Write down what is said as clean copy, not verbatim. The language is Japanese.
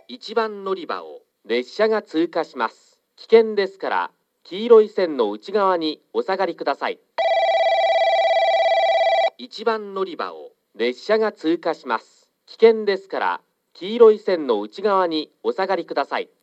1番乗り場を列車が通過します。危険ですから黄色い線の内側にお下がりください。1番乗り場を列車が通過します。危険ですから黄色い線の内側にお下がりください。